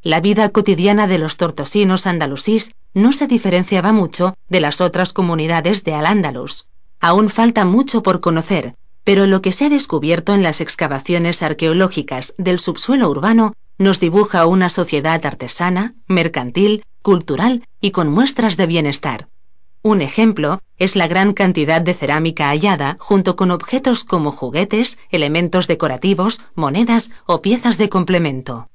La vida cotidiana de los tortosinos andalusíes no se diferenciaba mucho de las otras comunidades de Al-Ándalus. Aún falta mucho por conocer, pero lo que se ha descubierto en las excavaciones arqueológicas del subsuelo urbano nos dibuja una sociedad artesana, mercantil, cultural y con muestras de bienestar. Un ejemplo es la gran cantidad de cerámica hallada junto con objetos como juguetes, elementos decorativos, monedas o piezas de complemento.